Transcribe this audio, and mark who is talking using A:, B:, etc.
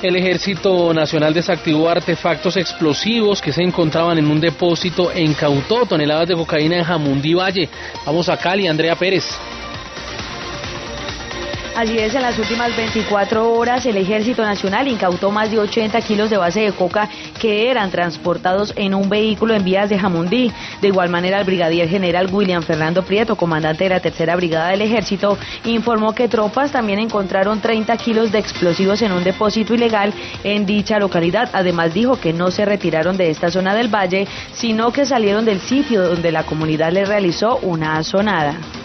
A: El Ejército Nacional desactivó artefactos explosivos que se encontraban en un depósito e incautó toneladas de cocaína en Jamundí Valle. Vamos a Cali, Andrea Pérez.
B: Así es, en las últimas 24 horas el Ejército Nacional incautó más de 80 kilos de base de coca que eran transportados en un vehículo en vías de Jamundí. De igual manera, el brigadier general William Fernando Prieto, comandante de la Tercera Brigada del Ejército, informó que tropas también encontraron 30 kilos de explosivos en un depósito ilegal en dicha localidad. Además, dijo que no se retiraron de esta zona del valle, sino que salieron del sitio donde la comunidad les realizó una azonada.